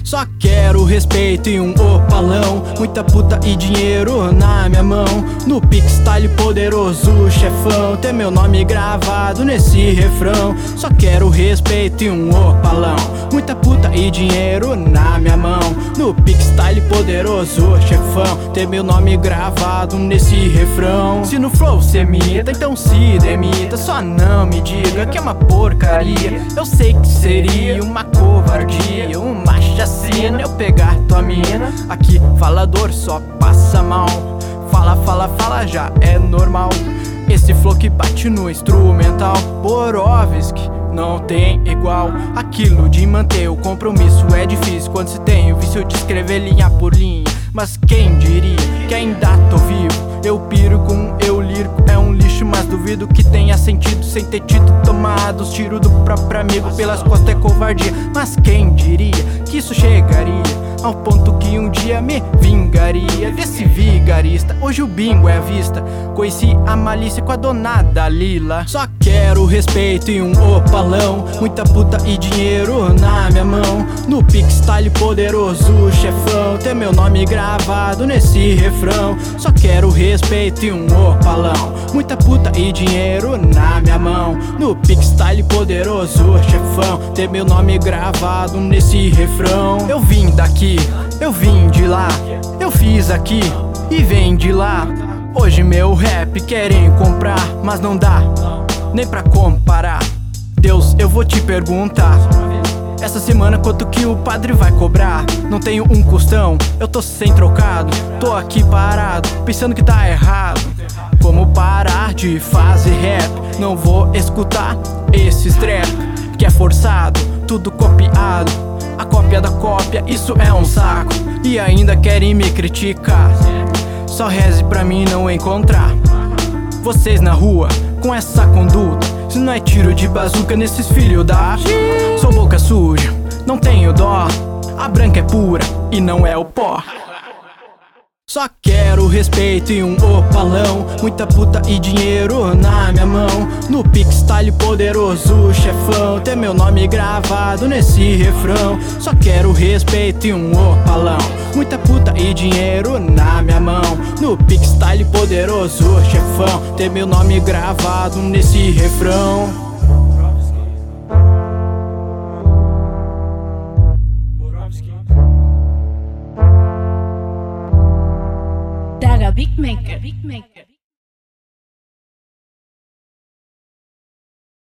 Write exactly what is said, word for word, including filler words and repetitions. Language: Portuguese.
Só quero respeito e um opalão, muita puta e dinheiro na minha mão. No Pixstyle poderoso chefão, ter meu nome gravado nesse refrão. Só quero respeito e um opalão, muita puta e dinheiro na minha mão. No Pixstyle poderoso chefão, ter meu nome gravado nesse refrão. Se no flow cê imita, então se demita. Só não me diga que é uma porcaria. Eu sei que seria uma covardia, uma chacina eu pegar tua mina. Aqui falador só passa mal, fala, fala, fala já é normal. Esse flow que bate no instrumental, Borovski não tem igual. Aquilo de manter o compromisso é difícil quando se tem o vício de escrever linha por linha. Mas quem diria que ainda tô vivo? Eu piro com eu lírico, é um lixo, mas duvido que tenha sentido sem ter tido tomado os tiros do próprio amigo pelas costas é covardia. Mas quem diria que isso chegaria ao ponto que um dia me vingaria desse vigarista? Hoje o bingo é à vista, conheci a malícia com a dona Dalila. Só quero respeito e um opalão, muita puta e dinheiro na minha mão. No Pixstyle poderoso chefão, ter meu nome gravado nesse refrão. Só quero respeito e um opalão, muita puta e dinheiro na minha mão. No Pixstyle poderoso chefão, ter meu nome gravado nesse refrão. Eu vim daqui, eu vim de lá, eu fiz aqui e vem de lá. Hoje meu rap querem comprar, mas não dá nem pra comparar. Deus, eu vou te perguntar, essa semana quanto que o padre vai cobrar? Não tenho um costão, eu tô sem trocado. Tô aqui parado, pensando que tá errado. Como parar de fazer rap? Não vou escutar esses trap que é forçado, tudo copiado. A cópia da cópia, isso é um saco. E ainda querem me criticar. Só reze pra mim não encontrar vocês na rua com essa conduta. Se não é tiro de bazuca nesses filhos da... Sou boca suja, não tenho dó. A branca é pura e não é o pó. Só quero respeito e um opalão, muita puta e dinheiro na minha mão. No Pixstyle poderoso chefão, ter meu nome gravado nesse refrão. Só quero respeito e um opalão, muita puta e dinheiro na minha mão. No Pixstyle poderoso chefão, ter meu nome gravado nesse refrão. Daga Beatmaker, Beatmaker.